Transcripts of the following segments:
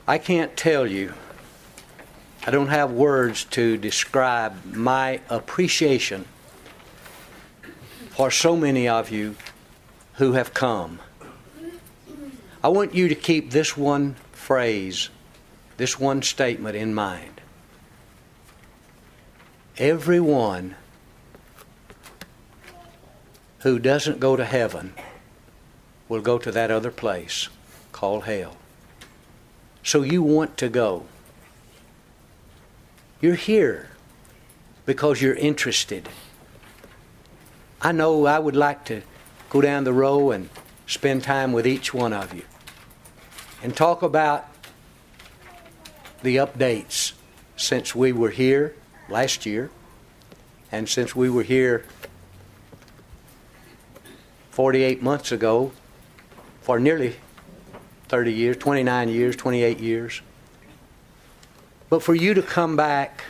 I can't tell you, I don't have words to describe my appreciation for so many of you who have come. I want you to keep this one phrase, this one statement in mind. Everyone who doesn't go to heaven will go to that other place called hell. So you want to go. You're here because you're interested. I know I would like to go down the row and spend time with each one of you and talk about the updates since we were here last year and since we were here 48 months ago for nearly 30 years, 29 years, 28 years. But for you to come back,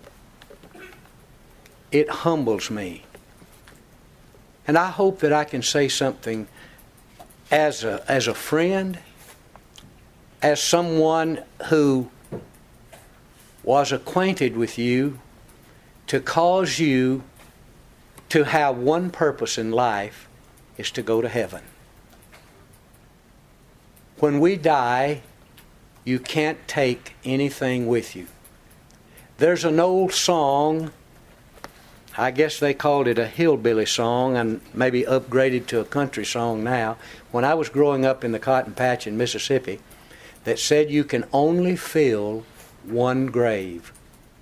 it humbles me. And I hope that I can say something as a friend, as someone who was acquainted with you, to cause you to have one purpose in life, is to go to heaven. When we die, you can't take anything with you. There's an old song, I guess they called it a hillbilly song and maybe upgraded to a country song now, when I was growing up in the cotton patch in Mississippi, that said you can only fill one grave.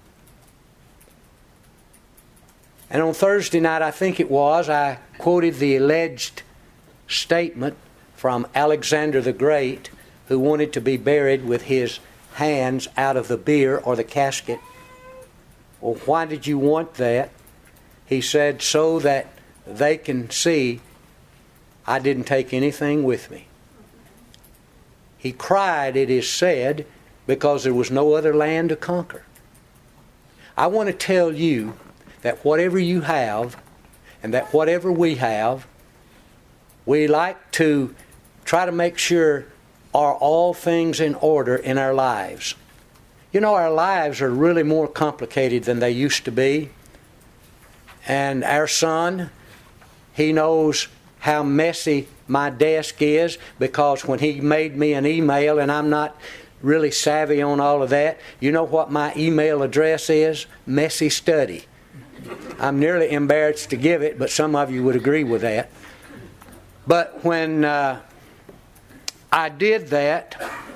And on Thursday night, I think it was, I quoted the alleged statement from Alexander the Great, who wanted to be buried with his hands out of the bier or the casket. Well, why did you want that? He said, so that they can see I didn't take anything with me. He cried, it is said, because there was no other land to conquer. I want to tell you that whatever you have, and that whatever we have, we like to try to make sure are all things in order in our lives. You know, our lives are really more complicated than they used to be. And our son, he knows how messy my desk is, because when he made me an email, and I'm not really savvy on all of that, you know what my email address is? Messy Study. I'm nearly embarrassed to give it, but some of you would agree with that. But when I did that,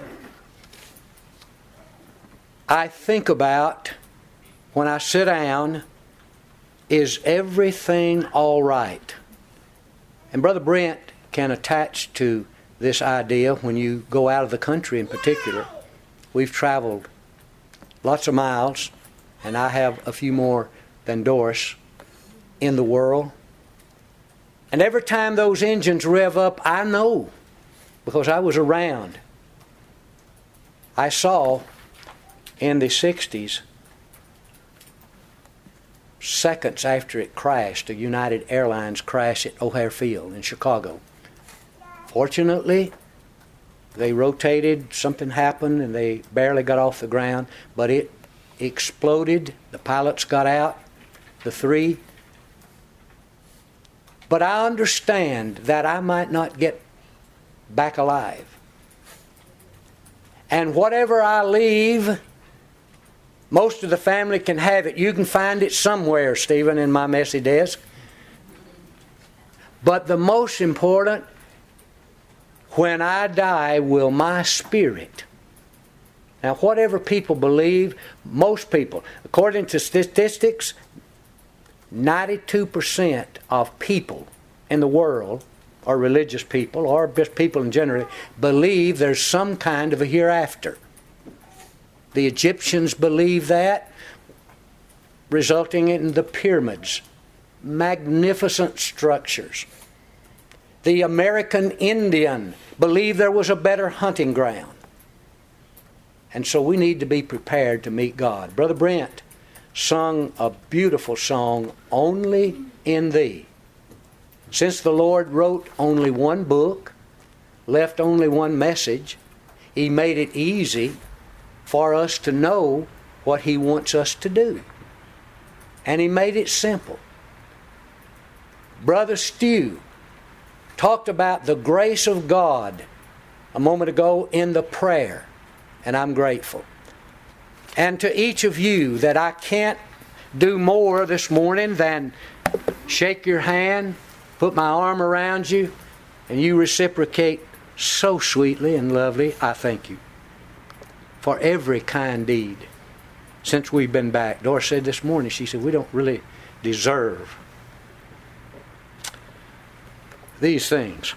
I think about, when I sit down, is everything all right? And Brother Brent can attach to this idea when you go out of the country in particular. We've traveled lots of miles, and I have a few more than Doris in the world. And every time those engines rev up, I know, because I was around. I saw in the 60s, seconds after it crashed, a United Airlines crash at O'Hare Field in Chicago. Fortunately, they rotated, something happened, and they barely got off the ground, but it exploded. The pilots got out, the three. But I understand that I might not get back alive. And whatever I leave, most of the family can have it. You can find it somewhere, Stephen, in my messy desk. But the most important, when I die, will my spirit. Now, whatever people believe, most people, according to statistics, 92% of people in the world, or religious people, or just people in general, believe there's some kind of a hereafter. The Egyptians believed that, resulting in the pyramids, magnificent structures. The American Indian believed there was a better hunting ground. And so we need to be prepared to meet God. Brother Brent sung a beautiful song, Only in Thee. Since the Lord wrote only one book, left only one message, He made it easy for us to know what He wants us to do. And He made it simple. Brother Stu talked about the grace of God a moment ago in the prayer, and I'm grateful. And to each of you, that I can't do more this morning than shake your hand, put my arm around you, and you reciprocate so sweetly and lovely. I thank you for every kind deed since we've been back. Doris said this morning, she said, we don't really deserve these things.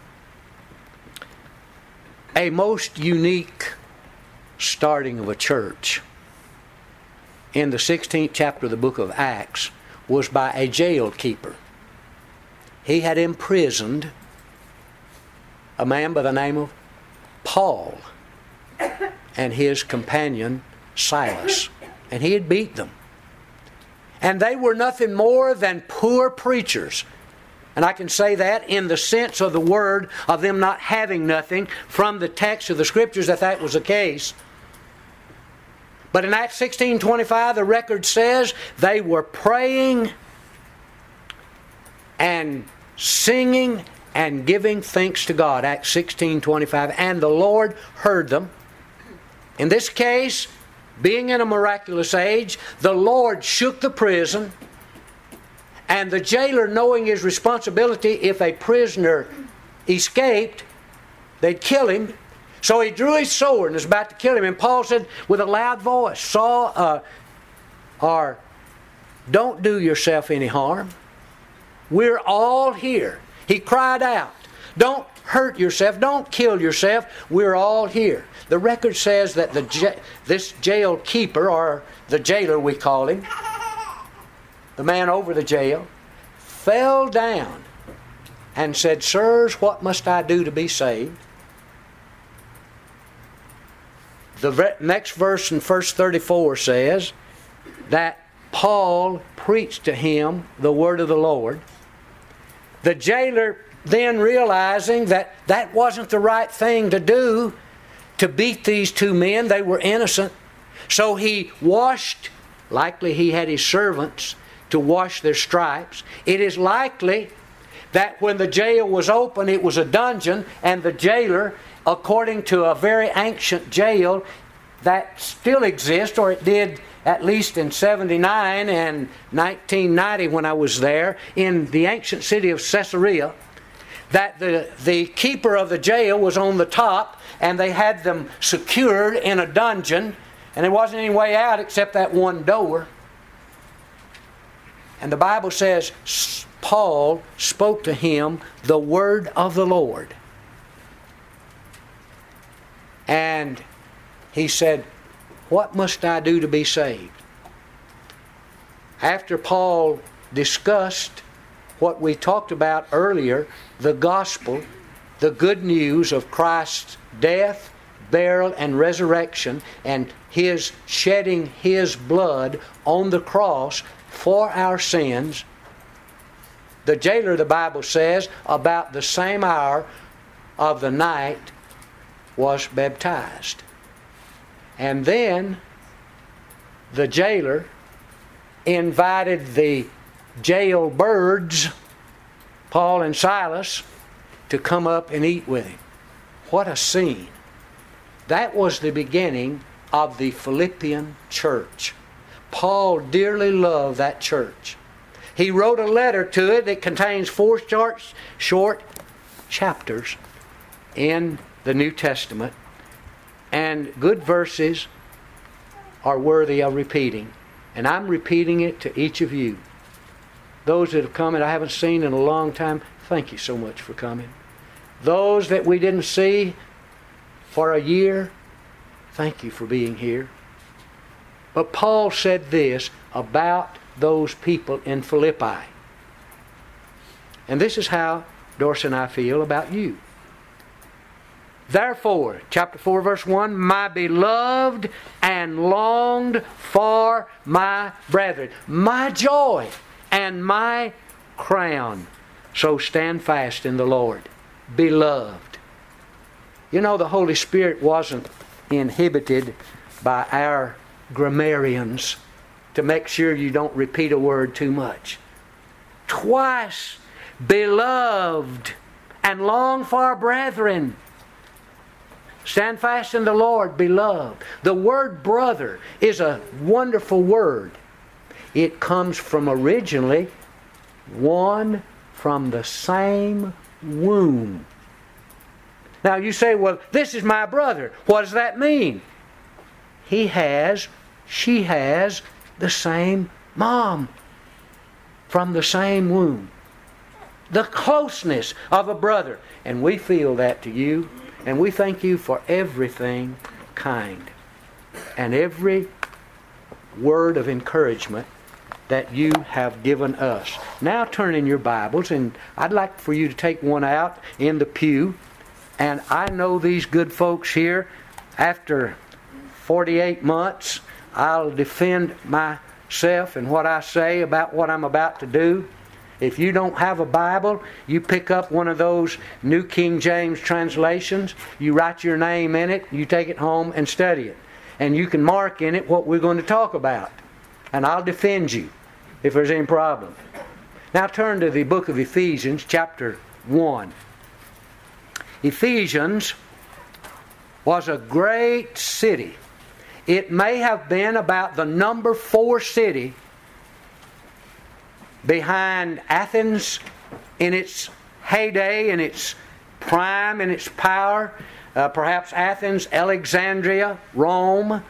A most unique starting of a church in the 16th chapter of the book of Acts was by a jail keeper. He had imprisoned a man by the name of Paul and his companion Silas. And he had beat them. And they were nothing more than poor preachers. And I can say that in the sense of the word of them not having nothing from the text of the Scriptures that was the case. But in Acts 16:25, the record says they were praying and singing and giving thanks to God. Acts 16:25. And the Lord heard them. In this case, being in a miraculous age, the Lord shook the prison, and the jailer, knowing his responsibility, if a prisoner escaped, they'd kill him. So he drew his sword and was about to kill him. And Paul said with a loud voice, Saul, don't do yourself any harm. We're all here. He cried out, don't hurt yourself, don't kill yourself, we're all here. The record says that this jail keeper, or the jailer we call him, the man over the jail, fell down and said, sirs, what must I do to be saved? The next verse in verse 34 says that Paul preached to him the word of the Lord. The jailer then, realizing that that wasn't the right thing to do, to beat these two men, they were innocent. So he washed, likely he had his servants to wash their stripes. It is likely that when the jail was open, it was a dungeon, and the jailer, according to a very ancient jail that still exists, or it did at least in 79 and 1990 when I was there, in the ancient city of Caesarea, that the keeper of the jail was on the top, and they had them secured in a dungeon, and there wasn't any way out except that one door. And the Bible says Paul spoke to him the word of the Lord. And he said, what must I do to be saved? After Paul discussed what we talked about earlier, the gospel, the good news of Christ's death, burial, and resurrection, and His shedding His blood on the cross for our sins, the jailer, the Bible says, about the same hour of the night was baptized. And then the jailer invited the jail birds, Paul and Silas, to come up and eat with him. What a scene. That was the beginning of the Philippian church. Paul dearly loved that church. He wrote a letter to it that contains 4 short chapters in the New Testament, and good verses are worthy of repeating. And I'm repeating it to each of you. Those that have come and I haven't seen in a long time, thank you so much for coming. Those that we didn't see for a year, thank you for being here. But Paul said this about those people in Philippi. And this is how Doris and I feel about you. Therefore, chapter 4, verse 1, my beloved and longed for my brethren, my joy and my crown. So stand fast in the Lord, beloved. You know, the Holy Spirit wasn't inhibited by our grammarians to make sure you don't repeat a word too much. Twice, beloved and long for brethren. Stand fast in the Lord, beloved. The word brother is a wonderful word. It comes from originally one from the same womb. Now you say, well, this is my brother. What does that mean? She has the same mom from the same womb. The closeness of a brother. And we feel that to you. And we thank you for everything kind. And every word of encouragement that you have given us. Now turn in your Bibles, and I'd like for you to take one out in the pew. And I know these good folks here, after 48 months, I'll defend myself and what I say about what I'm about to do. If you don't have a Bible, you pick up one of those New King James translations, you write your name in it, you take it home and study it. And you can mark in it what we're going to talk about. And I'll defend you if there's any problem. Now turn to the book of Ephesians, chapter 1. Ephesians was a great city. It may have been about the number 4 city behind Athens in its heyday, in its prime, in its power. Perhaps Athens, Alexandria, Rome,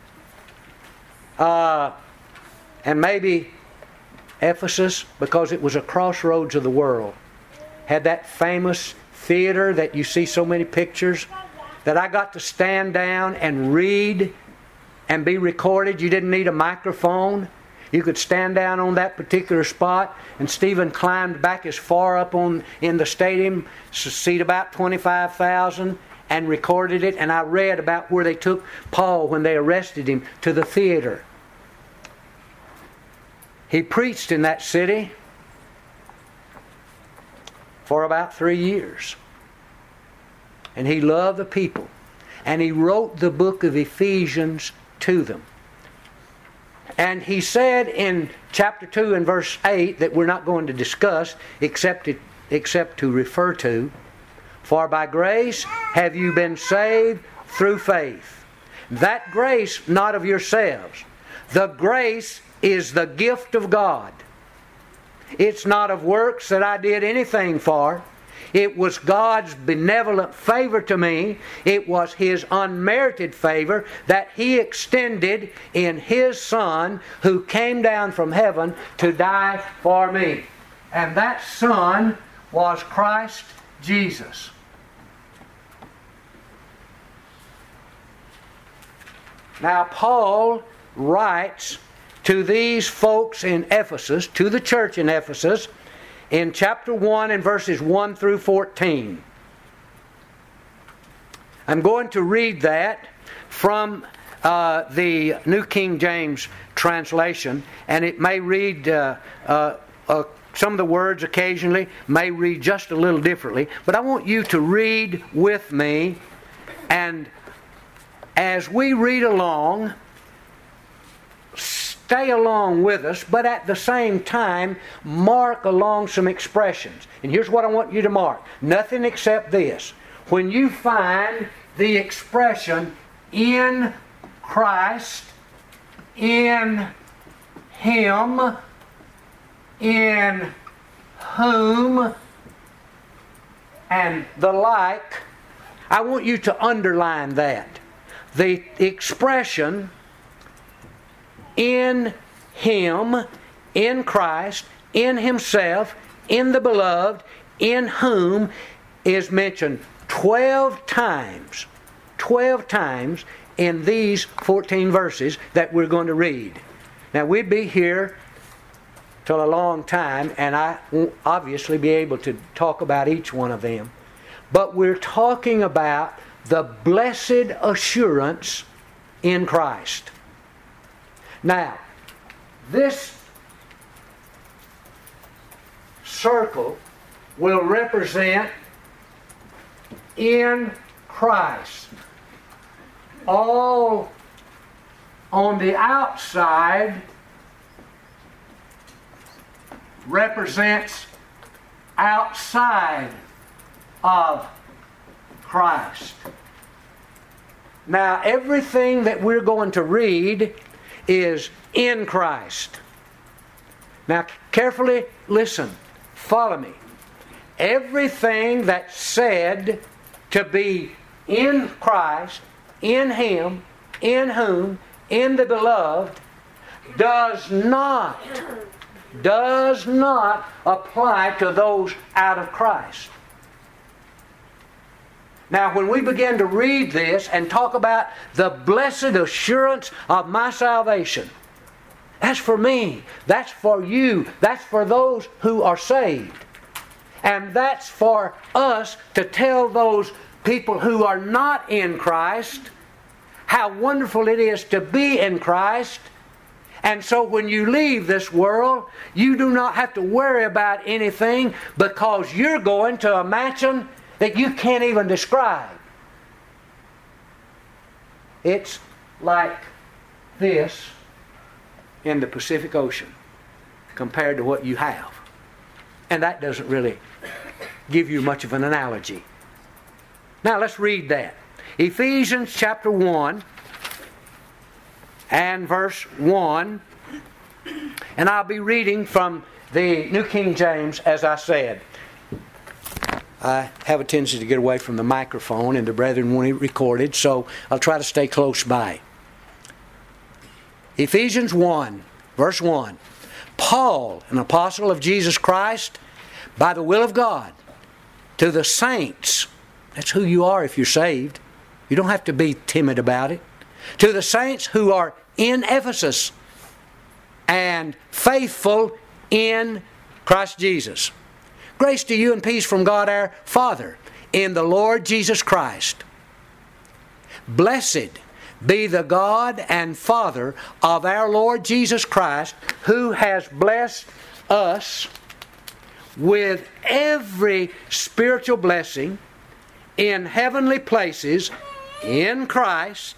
and maybe Ephesus, because it was a crossroads of the world. Had that famous theater that you see so many pictures, that I got to stand down and read and be recorded. You didn't need a microphone. You could stand down on that particular spot, and Stephen climbed back as far up in the stadium, seat about 25,000, and recorded it. And I read about where they took Paul when they arrested him to the theater. He preached in that city for about 3 years. And he loved the people. And he wrote the book of Ephesians to them. And he said in chapter 2 and verse 8 that we're not going to discuss except to refer to, for by grace have you been saved through faith. That grace not of yourselves. The grace is the gift of God. It's not of works that I did anything for. It was God's benevolent favor to me. It was His unmerited favor that He extended in His Son, who came down from heaven to die for me. And that Son was Christ Jesus. Now Paul writes to these folks in Ephesus, to the church in Ephesus, in chapter 1 and verses 1 through 14. I'm going to read that from the New King James translation, and it may read, some of the words occasionally may read just a little differently, but I want you to read with me, and as we read along, stay along with us, but at the same time, mark along some expressions. And here's what I want you to mark. Nothing except this. When you find the expression in Christ, in Him, in whom, and the like, I want you to underline that. The expression in Him, in Christ, in Himself, in the beloved, in whom is mentioned 12 times. 12 times in these 14 verses that we're going to read. Now we'd be here till a long time, and I won't obviously be able to talk about each one of them. But we're talking about the blessed assurance in Christ. Now, this circle will represent in Christ. All on the outside represents outside of Christ. Now, everything that we're going to read is in Christ. Now, carefully listen. Follow me. Everything that's said to be in Christ, in Him, in whom, in the beloved, does not apply to those out of Christ. Now, when we begin to read this and talk about the blessed assurance of my salvation, that's for me, that's for you, that's for those who are saved. And that's for us to tell those people who are not in Christ how wonderful it is to be in Christ. And so when you leave this world, you do not have to worry about anything, because you're going to a mansion that you can't even describe. It's like this in the Pacific Ocean compared to what you have. And that doesn't really give you much of an analogy. Now let's read that. Ephesians chapter 1 and verse 1. And I'll be reading from the New King James, as I said. I have a tendency to get away from the microphone and the brethren want it recorded, so I'll try to stay close by. Ephesians 1, verse 1. Paul, an apostle of Jesus Christ, by the will of God, to the saints. That's who you are if you're saved. You don't have to be timid about it. To the saints who are in Ephesus and faithful in Christ Jesus. Grace to you and peace from God our Father in the Lord Jesus Christ. Blessed be the God and Father of our Lord Jesus Christ, who has blessed us with every spiritual blessing in heavenly places in Christ,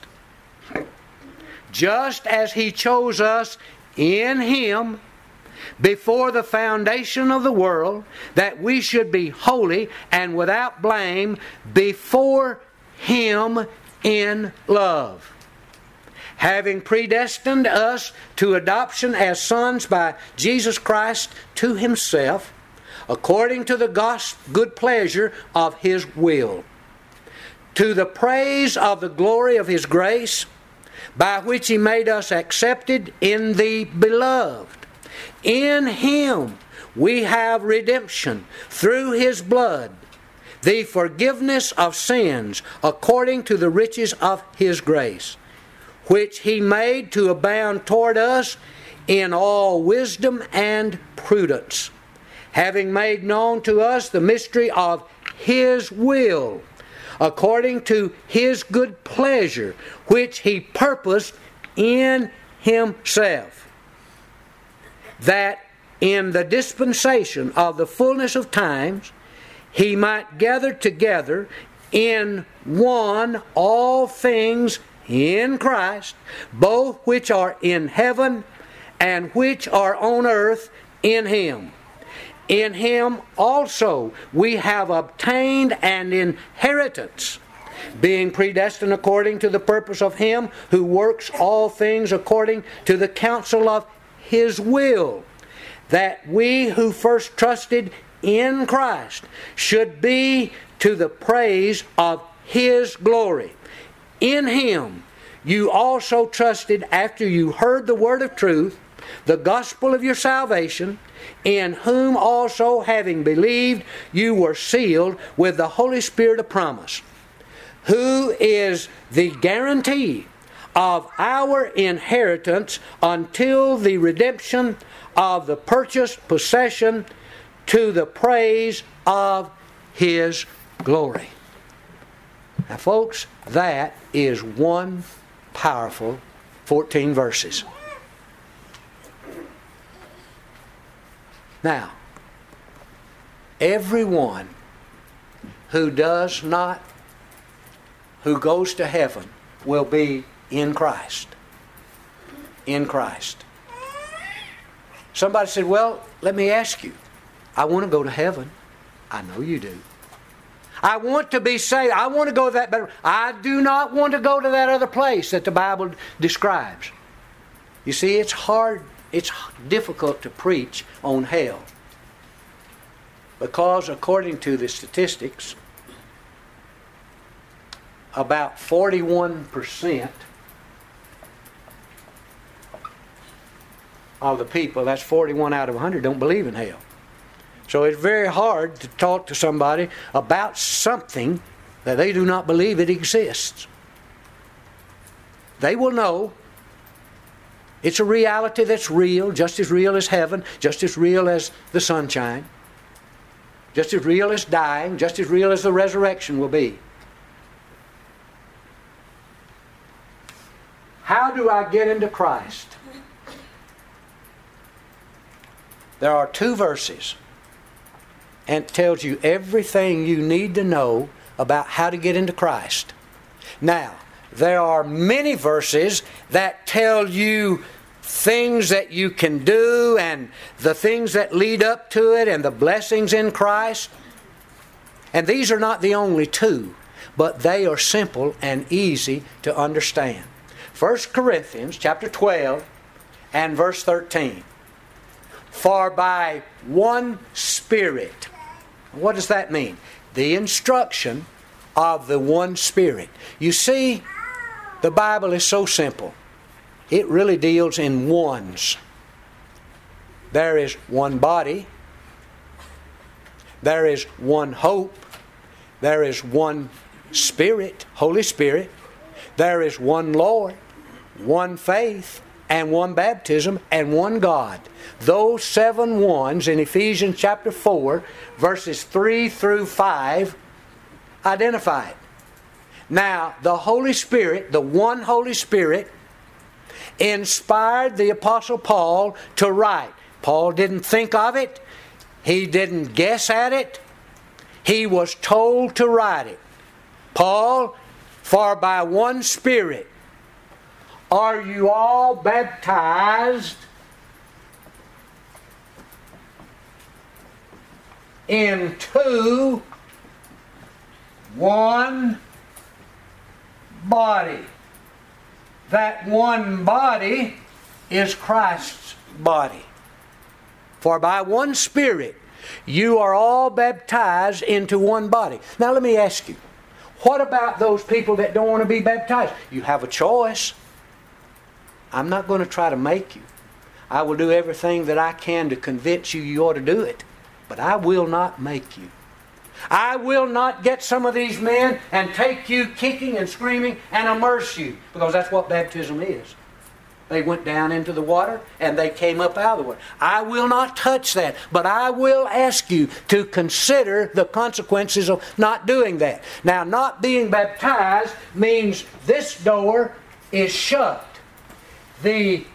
just as He chose us in Him before the foundation of the world, that we should be holy and without blame before Him in love, having predestined us to adoption as sons by Jesus Christ to Himself, according to the good pleasure of His will, to the praise of the glory of His grace, by which He made us accepted in the Beloved. In Him we have redemption through His blood, the forgiveness of sins, according to the riches of His grace, which He made to abound toward us in all wisdom and prudence, having made known to us the mystery of His will, according to His good pleasure, which He purposed in Himself, that in the dispensation of the fullness of times He might gather together in one all things in Christ, both which are in heaven and which are on earth in Him. In Him also we have obtained an inheritance, being predestined according to the purpose of Him who works all things according to the counsel of His will, that we who first trusted in Christ should be to the praise of His glory. In Him you also trusted after you heard the word of truth, the gospel of your salvation, in whom also, having believed, you were sealed with the Holy Spirit of promise, who is the guarantee of our inheritance until the redemption of the purchased possession, to the praise of His glory. Now, folks, that is one powerful 14 verses. Now, everyone who does not who goes to heaven will be in Christ. In Christ. Somebody said, well, let me ask you. I want to go to heaven. I know you do. I want to be saved. I want to go to that better. I do not want to go to that other place that the Bible describes. You see, it's hard, it's difficult to preach on hell. Because according to the statistics, about 41% of the people, that's 41 out of 100, don't believe in hell. So it's very hard to talk to somebody about something that they do not believe it exists. They will know it's a reality that's real, just as real as heaven, just as real as the sunshine, just as real as dying, just as real as the resurrection will be. How do I get into Christ? There are 2 verses, and it tells you everything you need to know about how to get into Christ. Now, there are many verses that tell you things that you can do and the things that lead up to it and the blessings in Christ. And these are not the only 2, but they are simple and easy to understand. 1 Corinthians chapter 12 and verse 13. For by one Spirit. What does that mean? The instruction of the one Spirit. You see, the Bible is so simple. It really deals in ones. There is one body. There is one hope. There is one Spirit, Holy Spirit. There is one Lord, one faith, and one baptism, and one God. Those 7 ones in Ephesians chapter 4, verses 3 through 5, identify it. Now, the Holy Spirit, the one Holy Spirit, inspired the Apostle Paul to write. Paul didn't think of it. He didn't guess at it. He was told to write it. Paul, for by one Spirit are you all baptized into one body. That one body is Christ's body. For by one Spirit you are all baptized into one body. Now let me ask you, what about those people that don't want to be baptized? You have a choice. I'm not going to try to make you. I will do everything that I can to convince you you ought to do it. But I will not make you. I will not get some of these men and take you kicking and screaming and immerse you. Because that's what baptism is. They went down into the water and they came up out of the water. I will not touch that. But I will ask you to consider the consequences of not doing that. Now, not being baptized means this door is shut. The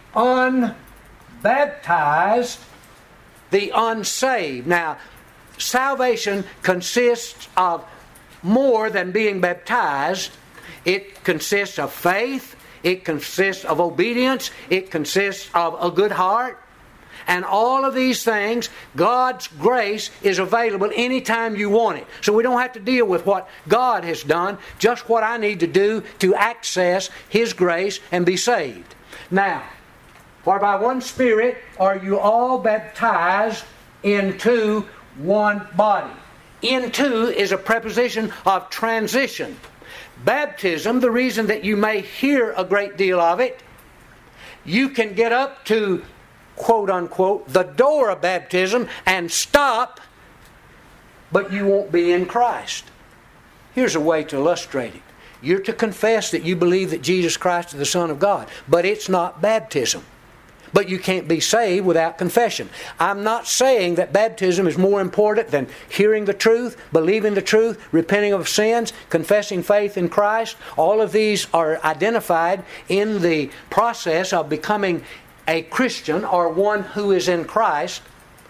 unbaptized, the unsaved. Now, salvation consists of more than being baptized. It consists of faith. It consists of obedience. It consists of a good heart. And all of these things, God's grace is available anytime you want it. So we don't have to deal with what God has done, just what I need to do to access His grace and be saved. Now, for by one Spirit are you all baptized into one body. Into is a preposition of transition. Baptism, the reason that you may hear a great deal of it, you can get up to, quote unquote, the door of baptism and stop, but you won't be in Christ. Here's a way to illustrate it. You're to confess that you believe that Jesus Christ is the Son of God, but it's not baptism. But you can't be saved without confession. I'm not saying that baptism is more important than hearing the truth, believing the truth, repenting of sins, confessing faith in Christ. All of these are identified in the process of becoming a Christian or one who is in Christ.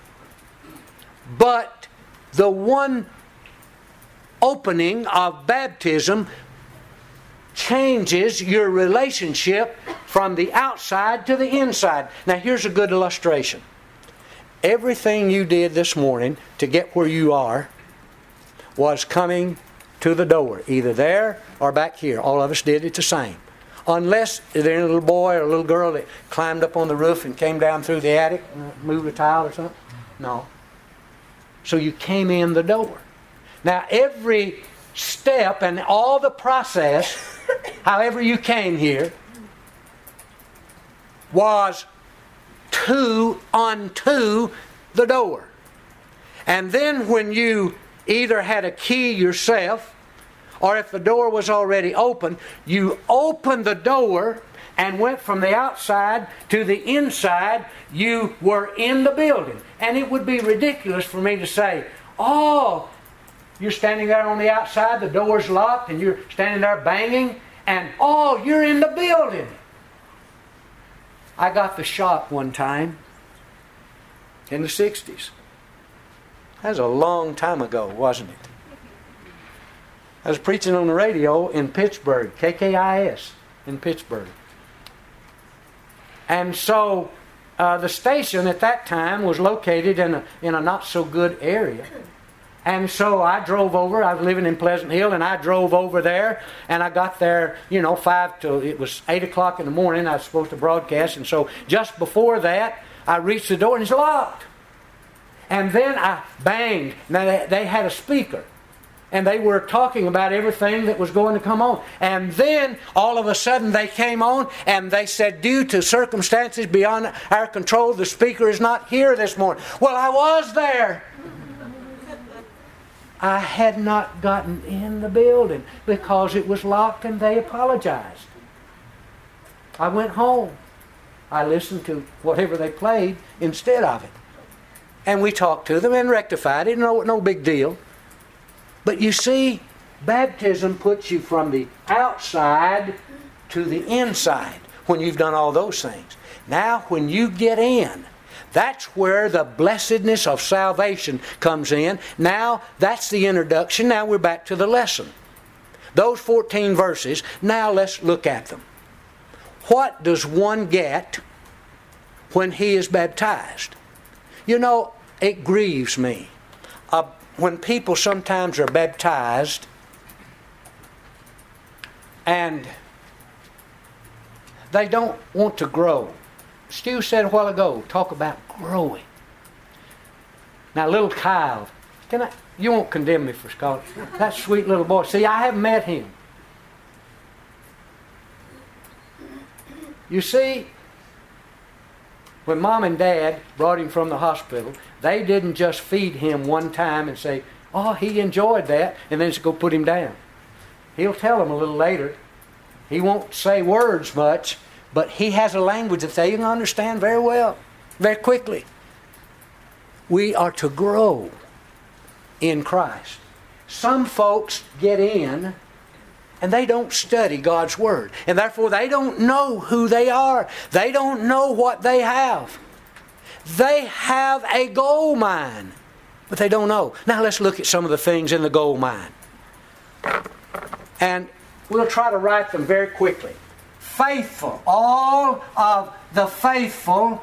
But the one opening of baptism changes your relationship from the outside to the inside. Now here's a good illustration. Everything you did this morning to get where you are was coming to the door, either there or back here. All of us did it the same. Unless there's a little boy or a little girl that climbed up on the roof and came down through the attic and moved a tile or something. No. So you came in the door. Now every step and all the process, however you came here, was unto the door. And then when you either had a key yourself, or if the door was already open, you opened the door and went from the outside to the inside. You were in the building. And it would be ridiculous for me to say, oh, you're standing there on the outside, the door's locked, and you're standing there banging, and oh, you're in the building. I got the shock one time in the 60s. That was a long time ago, wasn't it? I was preaching on the radio in Pittsburgh, KKIS in Pittsburgh. And so the station at that time was located in a not so good area. And so I drove over. I was living in Pleasant Hill, and I drove over there, and I got there, it was 8 o'clock in the morning. I was supposed to broadcast, and so just before that, I reached the door, and it's locked. And then I banged. Now they had a speaker, and they were talking about everything that was going to come on. And then all of a sudden they came on, and they said, due to circumstances beyond our control, the speaker is not here this morning. Well, I was there. I had not gotten in the building because it was locked, and they apologized. I went home. I listened to whatever they played instead of it. And we talked to them and rectified it. No big deal. But you see, baptism puts you from the outside to the inside when you've done all those things. Now, when you get in, that's where the blessedness of salvation comes in. Now, that's the introduction. Now we're back to the lesson. Those 14 verses, now let's look at them. What does one get when he is baptized? It grieves me. When people sometimes are baptized and they don't want to grow. Stu said a while ago, talk about growing. Now, little Kyle, you won't condemn me for calling that sweet little boy. See, I haven't met him. You see, when Mom and Dad brought him from the hospital, they didn't just feed him one time and say, oh, he enjoyed that, and then just go put him down. He'll tell them a little later. He won't say words much, but he has a language that they can understand very well, very quickly. We are to grow in Christ. Some folks get in and they don't study God's Word. And therefore they don't know who they are. They don't know what they have. They have a gold mine, but they don't know. Now let's look at some of the things in the gold mine. And we'll try to write them very quickly. Faithful. All of the faithful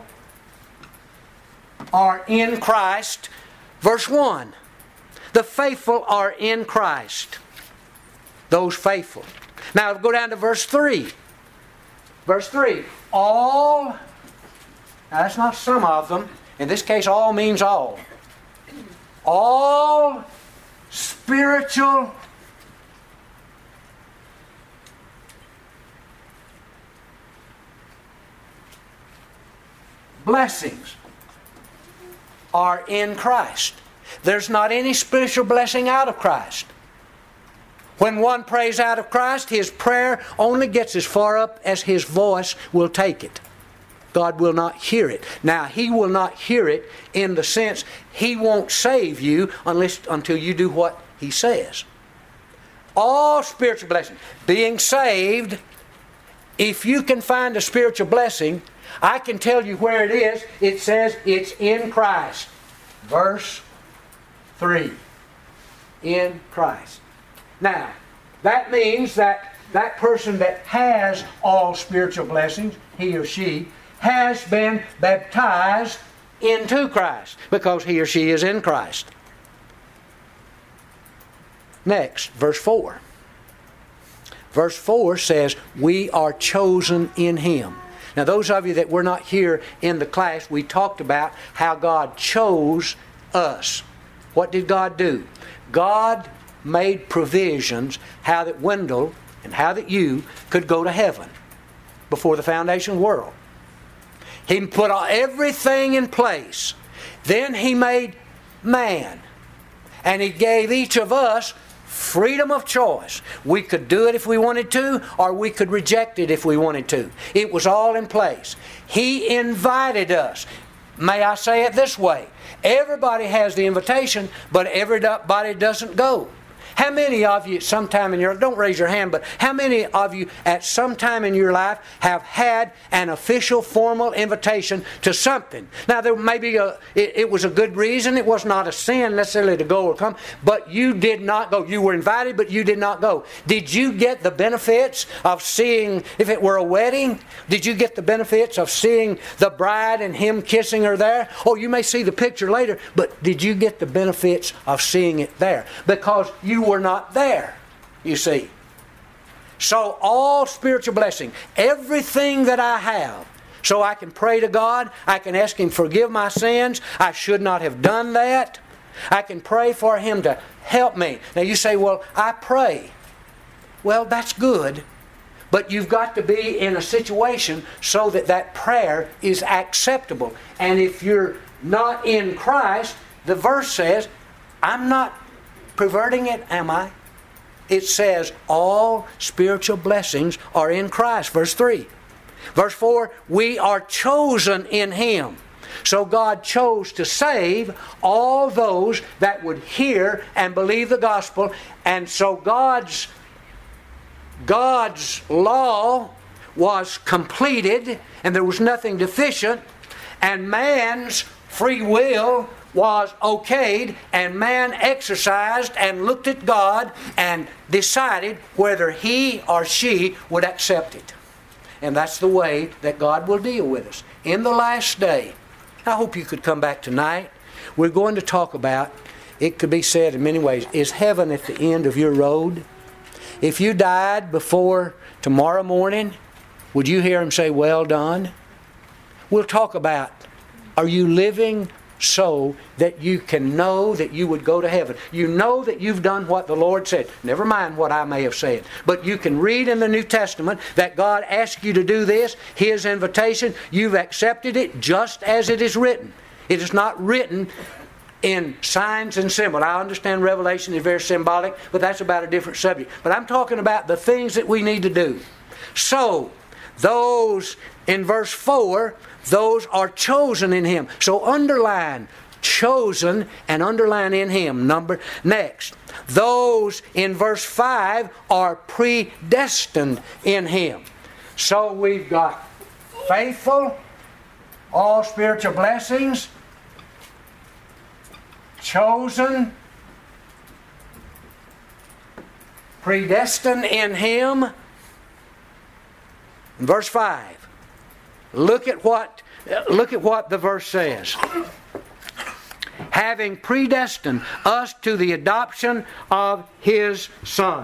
are in Christ. Verse 1. The faithful are in Christ. Those faithful. Now go down to verse 3. Verse 3. All. Now that's not some of them. In this case, all means all. All spiritual blessings are in Christ. There's not any spiritual blessing out of Christ. When one prays out of Christ, his prayer only gets as far up as his voice will take it. God will not hear it. Now, He will not hear it in the sense He won't save you until you do what He says. All spiritual blessings. Being saved, if you can find a spiritual blessing, I can tell you where it is. It says it's in Christ. Verse 3. In Christ. Now, that means that that person that has all spiritual blessings, he or she, has been baptized into Christ because he or she is in Christ. Next, verse 4. Verse 4 says, we are chosen in Him. Now those of you that were not here in the class, we talked about how God chose us. What did God do? God made provisions how that Wendell and how that you could go to heaven before the foundation of the world. He put everything in place. Then He made man. And He gave each of us freedom of choice. We could do it if we wanted to, or we could reject it if we wanted to. It was all in place. He invited us. May I say it this way? Everybody has the invitation, but everybody doesn't go. How many of you at some time in your life, don't raise your hand, but how many of you at some time in your life have had an official formal invitation to something? Now there may be it was a good reason, it was not a sin necessarily to go or come, but you did not go. You were invited, but you did not go. Did you get the benefits of seeing, if it were a wedding, did you get the benefits of seeing the bride and him kissing her there? Oh, you may see the picture later, but did you get the benefits of seeing it there? Because you were not there, you see. So all spiritual blessing, everything that I have, so I can pray to God, I can ask Him forgive my sins, I should not have done that. I can pray for Him to help me. Now you say, well, I pray. Well, that's good, but you've got to be in a situation so that that prayer is acceptable. And if you're not in Christ, the verse says, I'm not perverting it, am I? It says all spiritual blessings are in Christ. Verse 3. Verse 4, we are chosen in Him. So God chose to save all those that would hear and believe the gospel. And so God's law was completed and there was nothing deficient. And man's free will was okayed, and man exercised and looked at God and decided whether he or she would accept it. And that's the way that God will deal with us. In the last day, I hope you could come back tonight. We're going to talk about, it could be said in many ways, is heaven at the end of your road? If you died before tomorrow morning, would you hear Him say, well done? We'll talk about, are you living so that you can know that you would go to heaven? You know that you've done what the Lord said. Never mind what I may have said. But you can read in the New Testament that God asked you to do this, His invitation. You've accepted it just as it is written. It is not written in signs and symbols. I understand Revelation is very symbolic, but that's about a different subject. But I'm talking about the things that we need to do. So, those in verse 4, those are chosen in Him. So underline chosen and underline in Him. Next, those in verse 5 are predestined in Him. So we've got faithful, all spiritual blessings, chosen, predestined in Him. Verse 5. Look at what the verse says. Having predestined us to the adoption of His Son.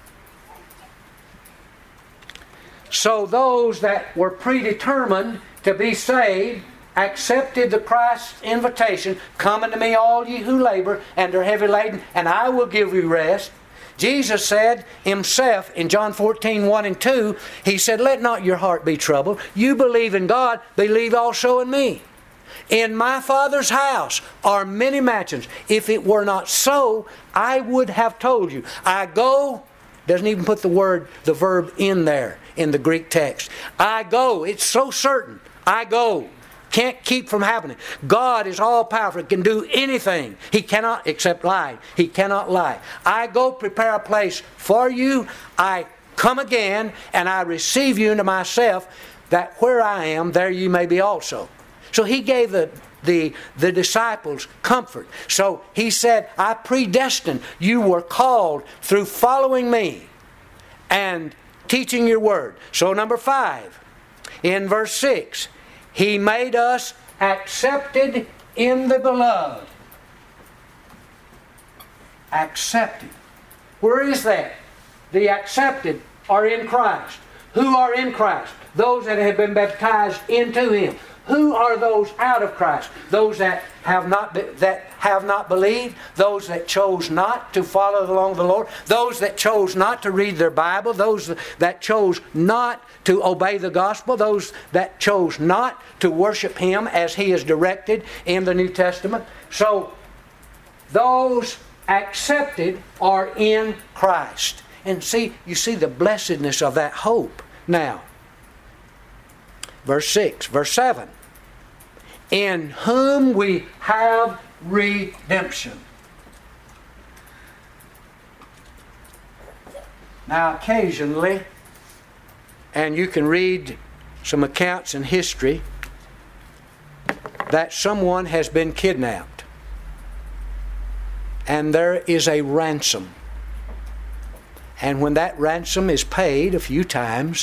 So those that were predetermined to be saved accepted the Christ's invitation, come unto me all ye who labor and are heavy laden, and I will give you rest. Jesus said Himself in John 14, 1 and 2, He said, let not your heart be troubled. You believe in God, believe also in me. In my Father's house are many mansions. If it were not so, I would have told you. I go, doesn't even put the verb in there in the Greek text. I go, it's so certain. I go. Can't keep from happening. God is all powerful. He can do anything. He cannot, except lie. He cannot lie. I go prepare a place for you. I come again and I receive you into myself, that where I am, there you may be also. So He gave the disciples comfort. So He said, I predestined. You were called through following me. And teaching your word. So number 5, in verse 6, He made us accepted in the beloved. Accepted. Where is that? The accepted are in Christ. Who are in Christ? Those that have been baptized into Him. Who are those out of Christ? Those that have not believed, those that chose not to follow along the Lord, those that chose not to read their Bible, those that chose not to obey the gospel, those that chose not to worship Him as He is directed in the New Testament. So, those accepted are in Christ. And you see the blessedness of that hope. Now, verse 6, verse 7. In whom we have redemption. Now, occasionally, and you can read some accounts in history, that someone has been kidnapped. And there is a ransom. And when that ransom is paid a few times,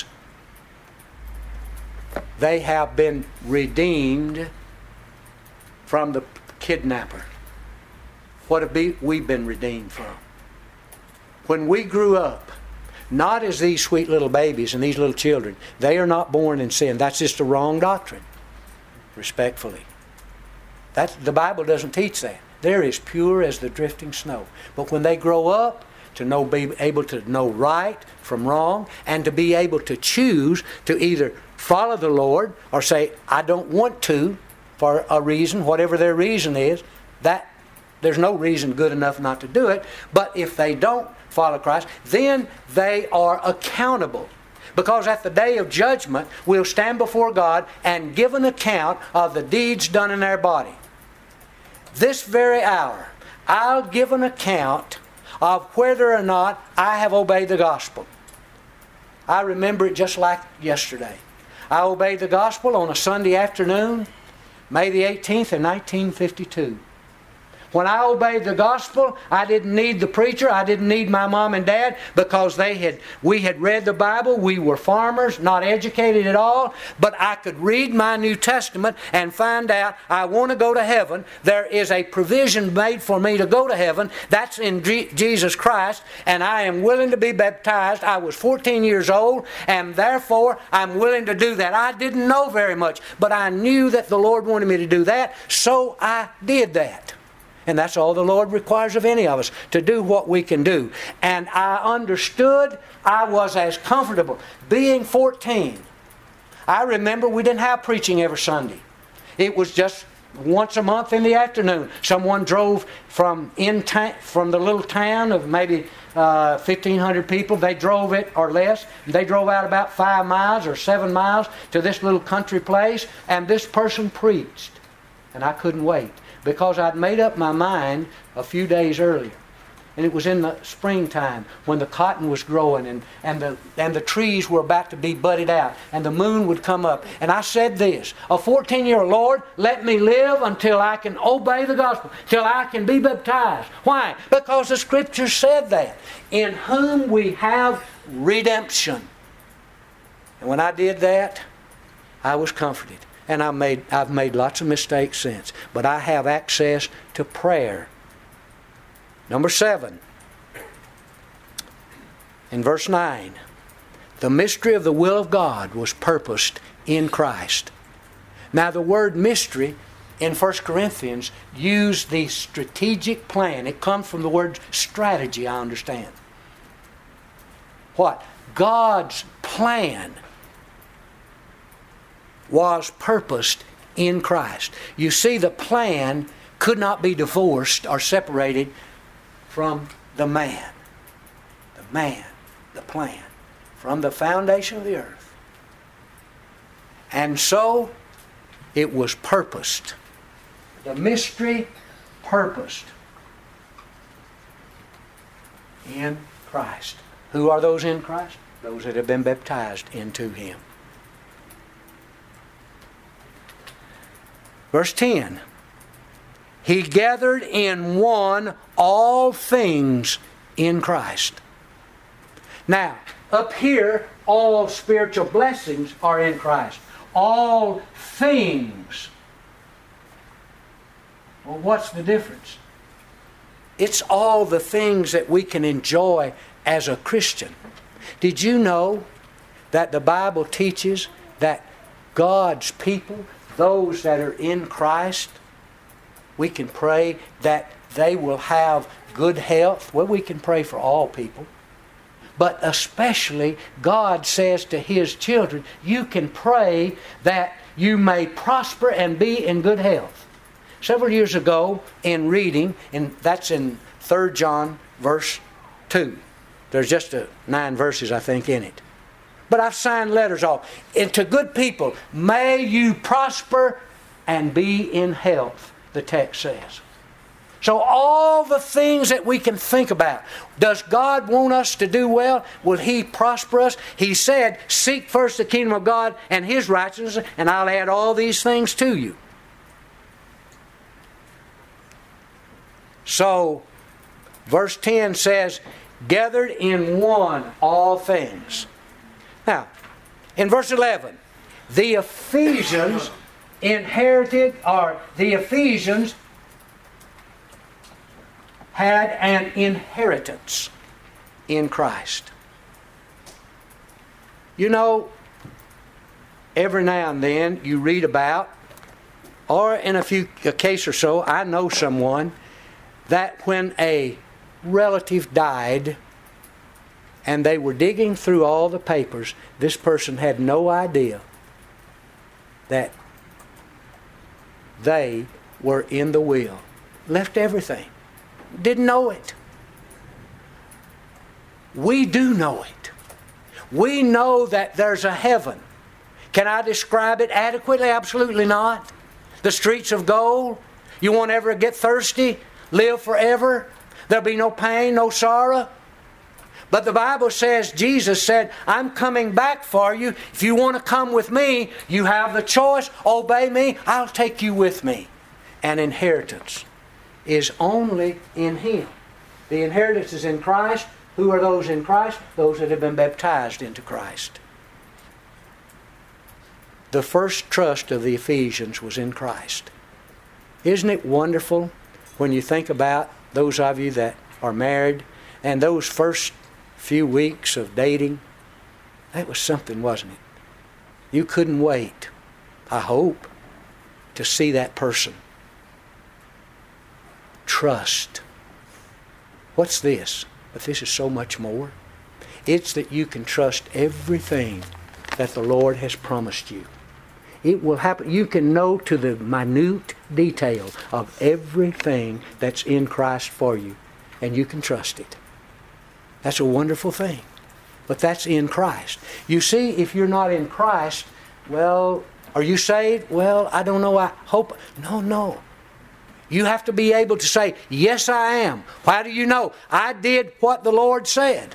they have been redeemed from the kidnapper. What have we been redeemed from? When we grew up, not as these sweet little babies and these little children, they are not born in sin. That's just a wrong doctrine, respectfully. The Bible doesn't teach that. They're as pure as the drifting snow. But when they grow up, be able to know right from wrong, and to be able to choose to either follow the Lord or say, I don't want to, for a reason, whatever their reason is, that there's no reason good enough not to do it. But if they don't follow Christ, then they are accountable. Because at the day of judgment, we'll stand before God and give an account of the deeds done in their body. This very hour, I'll give an account of whether or not I have obeyed the gospel. I remember it just like yesterday. I obeyed the gospel on a Sunday afternoon, May the 18th in 1952. When I obeyed the gospel, I didn't need the preacher. I didn't need my mom and dad, because we had read the Bible. We were farmers, not educated at all. But I could read my New Testament and find out I want to go to heaven. There is a provision made for me to go to heaven. That's in Jesus Christ. And I am willing to be baptized. I was 14 years old, and therefore I'm willing to do that. I didn't know very much, but I knew that the Lord wanted me to do that, so I did that. And that's all the Lord requires of any of us, to do what we can do. And I understood I was as comfortable. Being 14, I remember we didn't have preaching every Sunday. It was just once a month in the afternoon. Someone drove from the little town of maybe 1,500 people. They drove it or less. They drove out about 5 miles or 7 miles to this little country place. And this person preached. And I couldn't wait, because I'd made up my mind a few days earlier. And it was in the springtime when the cotton was growing and the trees were about to be budded out and the moon would come up. And I said this, a 14-year-old, Lord, let me live until I can obey the gospel, till I can be baptized. Why? Because the Scripture said that. In whom we have redemption. And when I did that, I was comforted. And I've made lots of mistakes since. But I have access to prayer. Number 7. In verse 9. The mystery of the will of God was purposed in Christ. Now the word mystery in 1 Corinthians used the strategic plan. It comes from the word strategy, I understand. What? God's plan was purposed in Christ. You see, the plan could not be divorced or separated from the man. The man, the plan, from the foundation of the earth. And so, it was purposed. The mystery purposed in Christ. Who are those in Christ? Those that have been baptized into Him. Verse 10. He gathered in one all things in Christ. Now, up here, all spiritual blessings are in Christ. All things. Well, what's the difference? It's all the things that we can enjoy as a Christian. Did you know that the Bible teaches that God's people, those that are in Christ, we can pray that they will have good health? Well, we can pray for all people. But especially, God says to His children, you can pray that you may prosper and be in good health. Several years ago, in reading, and that's in 3 John verse 2. There's just 9 verses, I think, in it. But I've signed letters off. And to good people, may you prosper and be in health, the text says. So all the things that we can think about. Does God want us to do well? Will He prosper us? He said, seek first the kingdom of God and His righteousness, and I'll add all these things to you. So, verse 10 says, gathered in one all things. Now, in verse 11, the Ephesians inherited, or the Ephesians had an inheritance in Christ. You know, every now and then you read about, or in a case or so, I know someone that when a relative died and they were digging through all the papers, this person had no idea that they were in the will. Left everything. Didn't know it. We do know it. We know that there's a heaven. Can I describe it adequately? Absolutely not. The streets of gold. You won't ever get thirsty. Live forever. There'll be no pain, no sorrow. But the Bible says, Jesus said, I'm coming back for you. If you want to come with me, you have the choice. Obey me. I'll take you with me. An inheritance is only in Him. The inheritance is in Christ. Who are those in Christ? Those that have been baptized into Christ. The first trust of the Ephesians was in Christ. Isn't it wonderful when you think about those of you that are married and those first few weeks of dating? That was something, wasn't it? You couldn't wait, I hope, to see that person. Trust. What's this? But this is so much more. It's that you can trust everything that the Lord has promised you. It will happen. You can know to the minute detail of everything that's in Christ for you, and you can trust it. That's a wonderful thing. But that's in Christ. You see, if you're not in Christ, well, are you saved? Well, I don't know. I hope. No. You have to be able to say, yes, I am. How do you know? I did what the Lord said.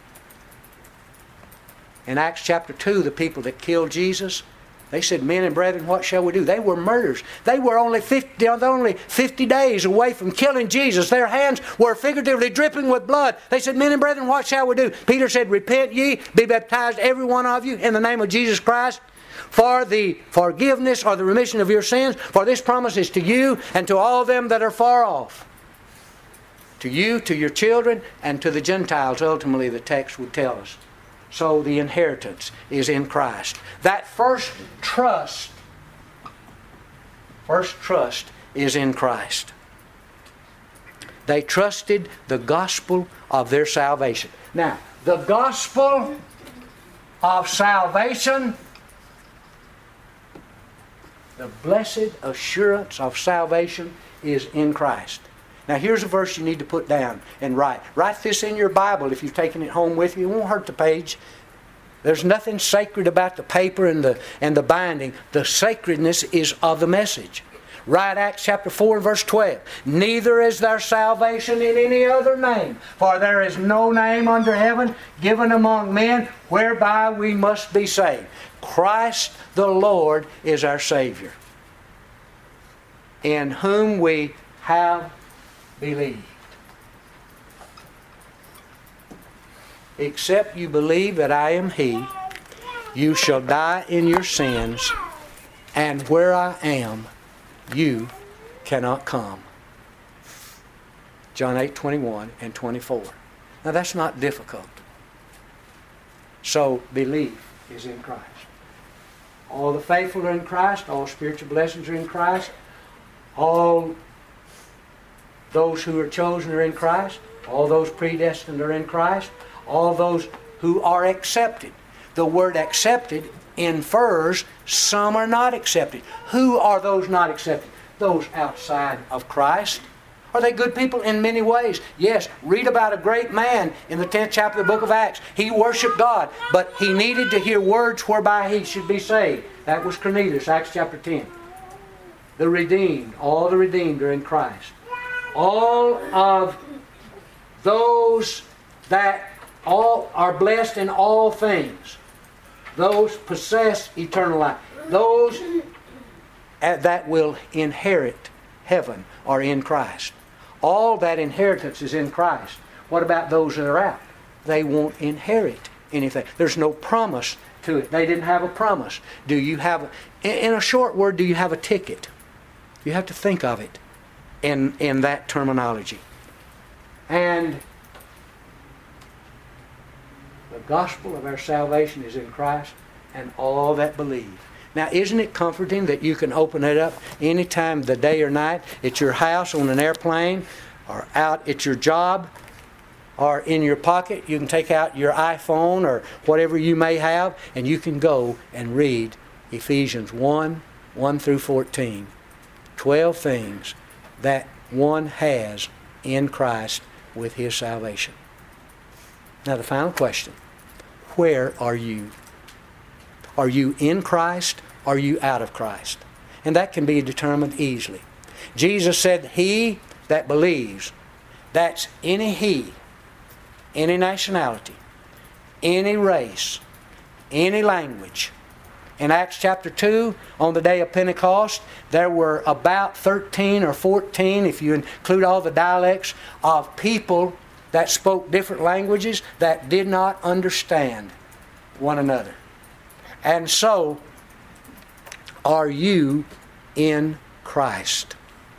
In Acts chapter 2, the people that killed Jesus, they said, men and brethren, what shall we do? They were murderers. They were only 50 days away from killing Jesus. Their hands were figuratively dripping with blood. They said, men and brethren, what shall we do? Peter said, repent ye, be baptized every one of you in the name of Jesus Christ for the forgiveness or the remission of your sins. For this promise is to you and to all them that are far off. To you, to your children, and to the Gentiles, ultimately the text would tell us. So the inheritance is in Christ. That first trust is in Christ. They trusted the gospel of their salvation. Now, the gospel of salvation, the blessed assurance of salvation is in Christ. Now here's a verse you need to put down and write. Write this in your Bible if you've taken it home with you. It won't hurt the page. There's nothing sacred about the paper and the binding. The sacredness is of the message. Write Acts chapter 4 and verse 12. Neither is there salvation in any other name, for there is no name under heaven given among men whereby we must be saved. Christ the Lord is our Savior, in whom we have believed. Except you believe that I am He, You shall die in your sins, and where I am, you cannot come. John 8:21 and 24. Now that's not difficult. So belief is in Christ. All the faithful are in Christ. All spiritual blessings are in Christ. All those who are chosen are in Christ. All those predestined are in Christ. All those who are accepted. The word accepted infers some are not accepted. Who are those not accepted? Those outside of Christ. Are they good people? In many ways. Yes, read about a great man in the 10th chapter of the book of Acts. He worshiped God, but he needed to hear words whereby he should be saved. That was Cornelius, Acts chapter 10. The redeemed, all the redeemed are in Christ. All of those that all are blessed in all things, those possess eternal life. Those that will inherit heaven are in Christ. All that inheritance is in Christ. What about those that are out? They won't inherit anything. There's no promise to it. They didn't have a promise. Do you have, in a short word, do you have a ticket? You have to think of it in that terminology. And the gospel of our salvation is in Christ and all that believe. Now, isn't it comforting that you can open it up any time of the day or night at your house, on an airplane, or out at your job, or in your pocket? You can take out your iPhone or whatever you may have, and you can go and read Ephesians 1 through 14. 12 things that one has in Christ with his salvation. Now, the final question. Where are you? Are you in Christ? Are you out of Christ? And that can be determined easily. Jesus said, he that believes, that's any he, any nationality, any race, any language. In Acts chapter 2, on the day of Pentecost, there were about 13 or 14, if you include all the dialects, of people that spoke different languages that did not understand one another. And so, are you in Christ?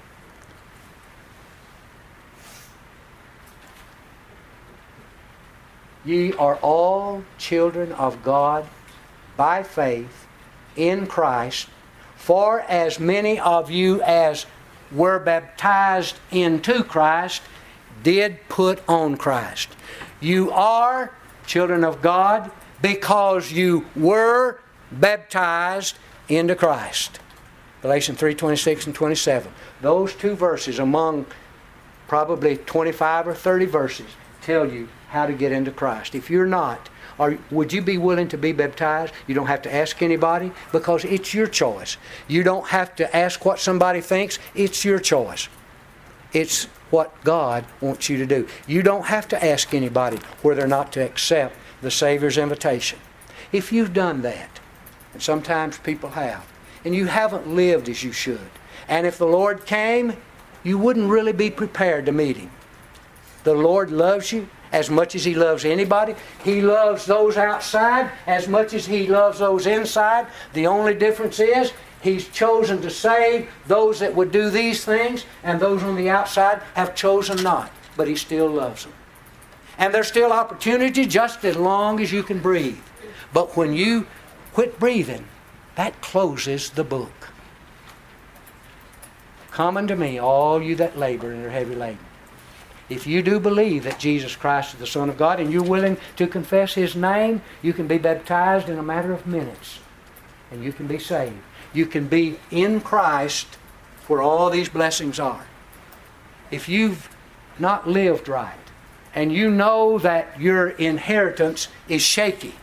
Ye are all children of God by faith in Christ, for as many of you as were baptized into Christ did put on Christ. You are children of God because you were baptized into Christ. Galatians 3:26 and 27. Those two verses among probably 25 or 30 verses tell you how to get into Christ. If you're not, or would you be willing to be baptized? You don't have to ask anybody because it's your choice. You don't have to ask what somebody thinks. It's your choice. It's what God wants you to do. You don't have to ask anybody whether or not to accept the Savior's invitation. If you've done that, and sometimes people have, and you haven't lived as you should, and if the Lord came, you wouldn't really be prepared to meet Him. The Lord loves you as much as He loves anybody. He loves those outside as much as He loves those inside. The only difference is He's chosen to save those that would do these things, and those on the outside have chosen not. But He still loves them. And there's still opportunity just as long as you can breathe. But when you quit breathing, that closes the book. Come unto me, all you that labor and are heavy laden. If you do believe that Jesus Christ is the Son of God and you're willing to confess His name, you can be baptized in a matter of minutes. And you can be saved. You can be in Christ where all these blessings are. If you've not lived right, and you know that your inheritance is shaky,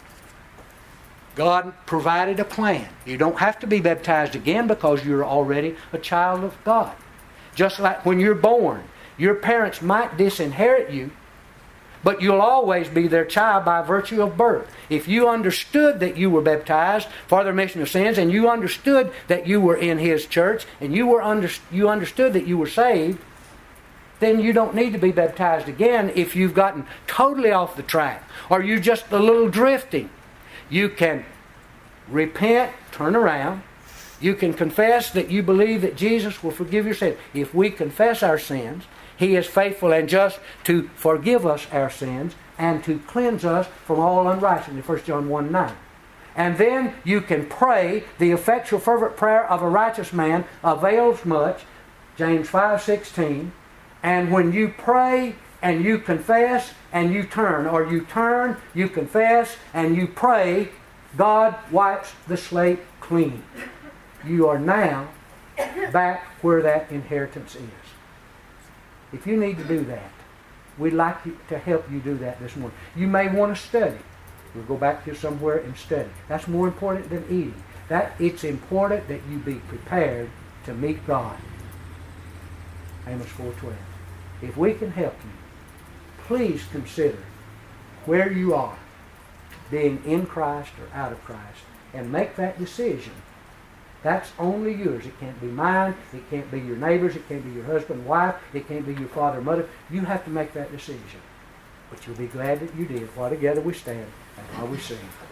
God provided a plan. You don't have to be baptized again because you're already a child of God. Just like when you're born, your parents might disinherit you, but you'll always be their child by virtue of birth. If you understood that you were baptized for the remission of sins, and you understood that you were in His church, and you understood that you were saved, then you don't need to be baptized again if you've gotten totally off the track, or you're just a little drifting. You can repent, turn around. You can confess that you believe that Jesus will forgive your sins. If we confess our sins, He is faithful and just to forgive us our sins and to cleanse us from all unrighteousness. 1 John 1:9. And then you can pray, the effectual fervent prayer of a righteous man avails much. James 5:16. And when you pray and you confess and you turn, or you turn, you confess, and you pray, God wipes the slate clean. You are now back where that inheritance is. If you need to do that, we'd like to help you do that this morning. You may want to study. We'll go back to somewhere and study. That's more important than eating. It's important that you be prepared to meet God. Amos 4:12. If we can help you, please consider where you are, being in Christ or out of Christ, and make that decision. That's only yours. It can't be mine. It can't be your neighbor's. It can't be your husband, wife. It can't be your father, mother. You have to make that decision. But you'll be glad that you did. While together we stand and while we sing.